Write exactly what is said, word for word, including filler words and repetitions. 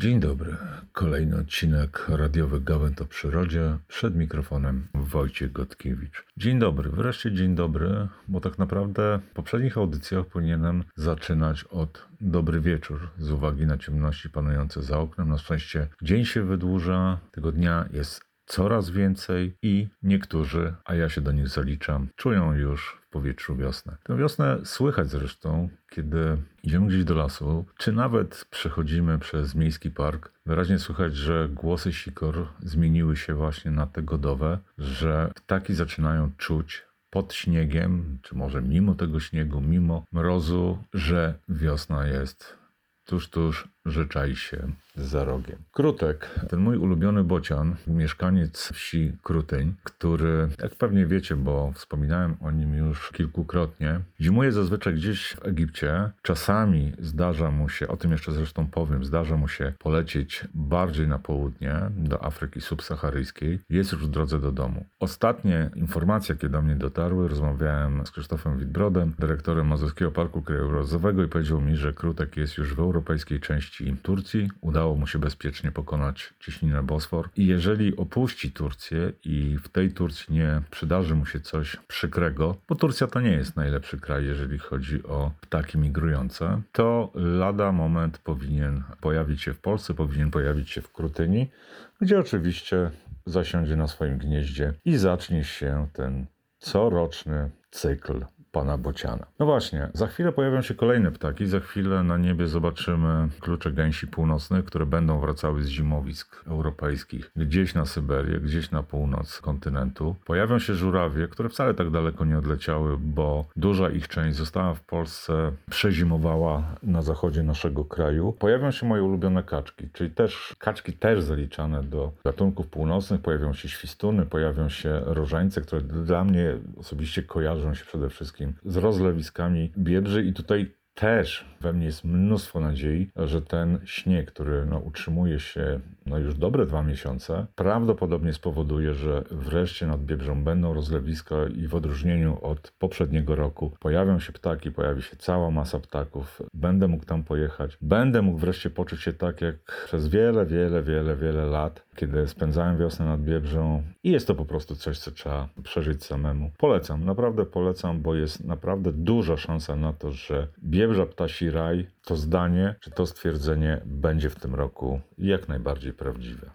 Dzień dobry. Kolejny odcinek radiowy Gawęd o przyrodzie. Przed mikrofonem Wojciech Gotkiewicz. Dzień dobry. Wreszcie dzień dobry, bo tak naprawdę w poprzednich audycjach powinienem zaczynać od dobry wieczór z uwagi na ciemności panujące za oknem. Na szczęście dzień się wydłuża, tego dnia jest coraz więcej i niektórzy, a ja się do nich zaliczam, czują już w powietrzu wiosnę. Tę wiosnę słychać zresztą, kiedy idziemy gdzieś do lasu, czy nawet przechodzimy przez miejski park. Wyraźnie słychać, że głosy sikor zmieniły się właśnie na te godowe, że ptaki zaczynają czuć pod śniegiem, czy może mimo tego śniegu, mimo mrozu, że wiosna jest tuż, tuż, że czai się za rogiem. Krutek, ten mój ulubiony bocian, mieszkaniec wsi Kruteń, który, jak pewnie wiecie, bo wspominałem o nim już kilkukrotnie, zimuje zazwyczaj gdzieś w Egipcie. Czasami zdarza mu się, o tym jeszcze zresztą powiem, zdarza mu się polecieć bardziej na południe, do Afryki subsaharyjskiej. Jest już w drodze do domu. Ostatnie informacje, jakie do mnie dotarły, rozmawiałem z Krzysztofem Witbrodem, dyrektorem Mazurskiego Parku Krajobrazowego, i powiedział mi, że Krutek jest już w europejskiej części Turcji. Udało mu się bezpiecznie pokonać cieśninę Bosfor. I jeżeli opuści Turcję i w tej Turcji nie przydarzy mu się coś przykrego, bo Turcja to nie jest najlepszy kraj, jeżeli chodzi o ptaki migrujące, to lada moment powinien pojawić się w Polsce, powinien pojawić się w Krutyni, gdzie oczywiście zasiądzie na swoim gnieździe i zacznie się ten coroczny cykl pana bociana. No właśnie, za chwilę pojawią się kolejne ptaki, za chwilę na niebie zobaczymy klucze gęsi północnych, które będą wracały z zimowisk europejskich, gdzieś na Syberię, gdzieś na północ kontynentu. Pojawią się żurawie, które wcale tak daleko nie odleciały, bo duża ich część została w Polsce, przezimowała na zachodzie naszego kraju. Pojawią się moje ulubione kaczki, czyli też kaczki też zaliczane do gatunków północnych. Pojawią się świstuny, pojawią się rożańce, które dla mnie osobiście kojarzą się przede wszystkim z rozlewiskami biebrzy, i tutaj też we mnie jest mnóstwo nadziei, że ten śnieg, który no, utrzymuje się no, już dobre dwa miesiące, prawdopodobnie spowoduje, że wreszcie nad Biebrzą będą rozlewiska i w odróżnieniu od poprzedniego roku pojawią się ptaki, pojawi się cała masa ptaków. Będę mógł tam pojechać. Będę mógł wreszcie poczuć się tak, jak przez wiele, wiele, wiele, wiele lat, kiedy spędzałem wiosnę nad Biebrzą, i jest to po prostu coś, co trzeba przeżyć samemu. Polecam, naprawdę polecam, bo jest naprawdę duża szansa na to, że Biebrza Ptasi Raj, to zdanie, czy to stwierdzenie będzie w tym roku jak najbardziej prawdziwe.